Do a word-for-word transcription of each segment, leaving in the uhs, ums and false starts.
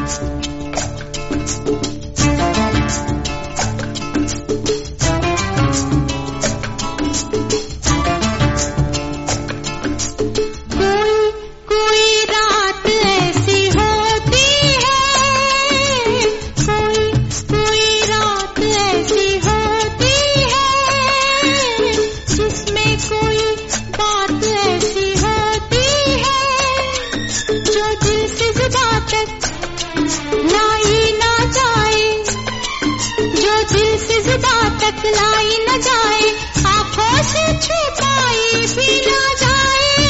लाई न जाए, आंखों से छुपाई भी न जाए।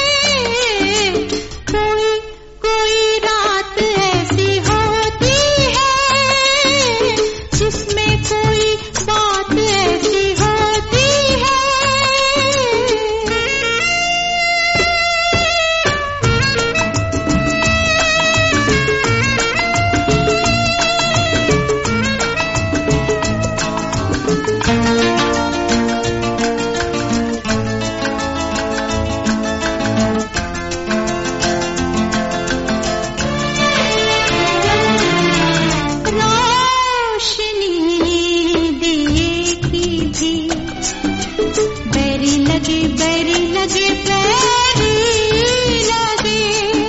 कोई कोई रात ऐसी होती है जिसमें कोई बात ऐसी होती है। बैरी लगे बैरी लगे,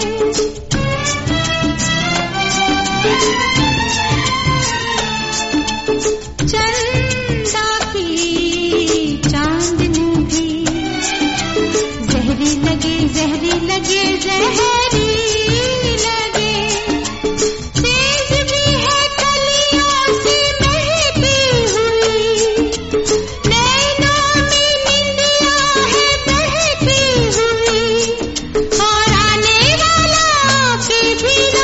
चंदा की चांदनी भी जहरी लगे जहरी लगे जहरी लगे। तेज भी है कलियों से महकी हुई, नैनों में निंदिया है बहकी हुई, और आने वाला के भी